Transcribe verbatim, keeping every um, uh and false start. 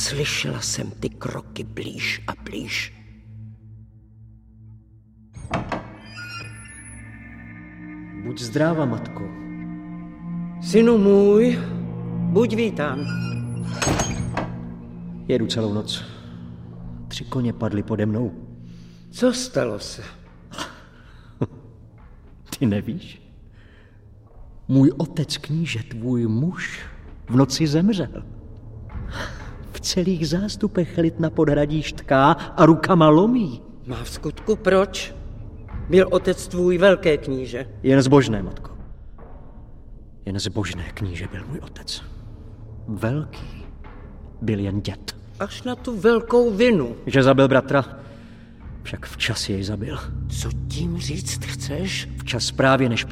Slyšela jsem ty kroky blíž a blíž. Buď zdráva, matko. Synu můj, buď vítán. Jedu celou noc. Tři koně padly pode mnou. Co stalo se? Ty nevíš? Můj otec kníže, tvůj muž, v noci zemřel. V celých zástupech lid na podhradí štká a rukama lomí. Má v skutku proč? Byl otec tvůj velké kníže. Jen zbožné, matko. Jen zbožné kníže byl můj otec. Velký byl jen děd. Až na tu velkou vinu. Že zabil bratra, však včas jej zabil. Co tím říct chceš? Včas právě než